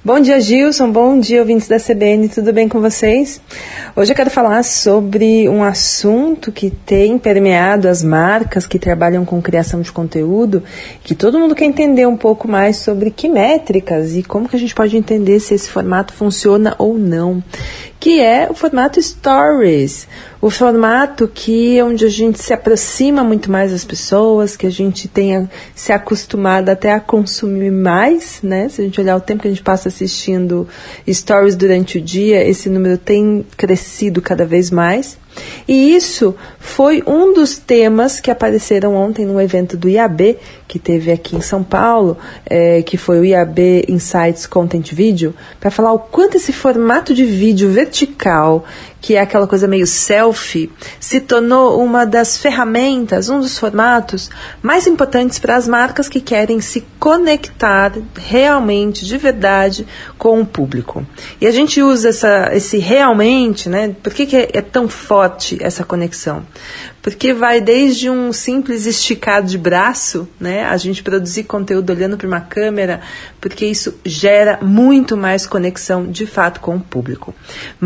Bom dia, Gilson. Bom dia, ouvintes da CBN. Tudo bem com vocês? Hoje eu quero falar sobre um assunto que tem permeado as marcas que trabalham com criação de conteúdo, que todo mundo quer entender um pouco mais sobre que métricas e como que a gente pode entender se esse formato funciona ou não, que é o formato Stories, o formato onde a gente se aproxima muito mais das pessoas, que a gente tenha se acostumado até a consumir mais, né? Se a gente olhar o tempo que a gente passa assistindo Stories durante o dia, esse número tem crescido cada vez mais. E isso foi um dos temas que apareceram ontem no evento do IAB, que teve aqui em São Paulo, que foi o IAB Insights Content Video, para falar o quanto esse formato de vídeo vertical, que é aquela coisa meio selfie, se tornou uma das ferramentas, um dos formatos mais importantes para as marcas que querem se conectar realmente, de verdade, com o público. E a gente usa esse realmente, né? Por que é tão forte essa conexão? Porque vai desde um simples esticar de braço, né? A gente produzir conteúdo olhando para uma câmera, porque isso gera muito mais conexão de fato com o público.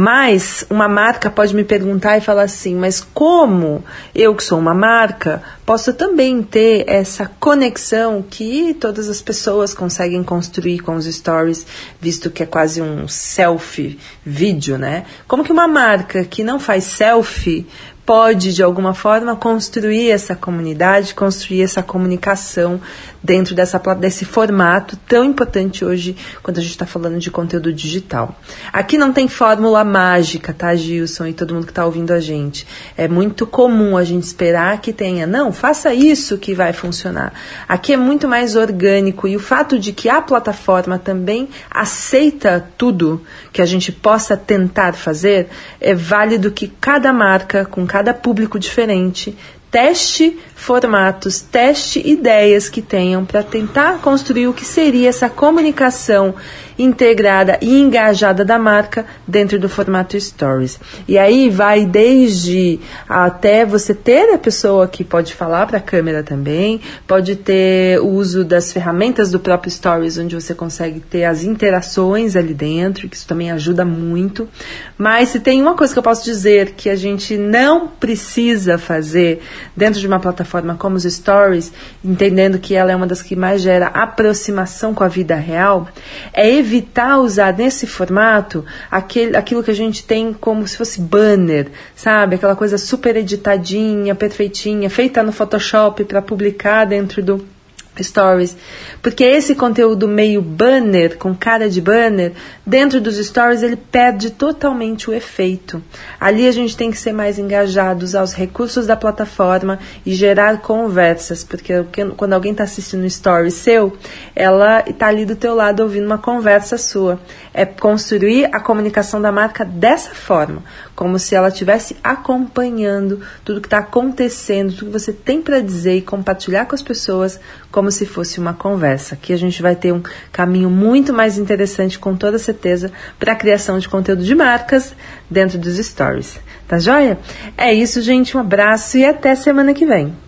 Mas uma marca pode me perguntar e falar assim, mas como eu que sou uma marca posso também ter essa conexão que todas as pessoas conseguem construir com os stories, visto que é quase um selfie vídeo, né? Como que uma marca que não faz selfie pode, de alguma forma, construir essa comunidade, construir essa comunicação dentro desse formato tão importante hoje, quando a gente está falando de conteúdo digital. Aqui não tem fórmula mágica, tá, Gilson, e todo mundo que está ouvindo a gente. É muito comum a gente esperar que tenha, não, faça isso que vai funcionar. Aqui é muito mais orgânico, e o fato de que a plataforma também aceita tudo que a gente possa tentar fazer, é válido que cada marca, com cada público diferente, teste formatos, teste ideias que tenham para tentar construir o que seria essa comunicação integrada e engajada da marca dentro do formato Stories. E aí vai desde até você ter a pessoa que pode falar para a câmera também, pode ter o uso das ferramentas do próprio Stories, onde você consegue ter as interações ali dentro, que isso também ajuda muito. Mas se tem uma coisa que eu posso dizer que a gente não precisa fazer dentro de uma plataforma como os Stories, entendendo que ela é uma das que mais gera aproximação com a vida real, é evitar usar nesse formato aquilo que a gente tem como se fosse banner, sabe? Aquela coisa super editadinha, perfeitinha, feita no Photoshop para publicar dentro do Stories, porque esse conteúdo meio banner, com cara de banner, dentro dos Stories ele perde totalmente o efeito. Ali a gente tem que ser mais engajado, usar os recursos da plataforma e gerar conversas, porque quando alguém está assistindo um Story seu, ela está ali do teu lado ouvindo uma conversa sua. É construir a comunicação da marca dessa forma, como se ela estivesse acompanhando tudo que está acontecendo, tudo que você tem para dizer e compartilhar com as pessoas, como se fosse uma conversa. Aqui a gente vai ter um caminho muito mais interessante, com toda certeza, para a criação de conteúdo de marcas dentro dos Stories. Tá joia? É isso, gente. Um abraço e até semana que vem.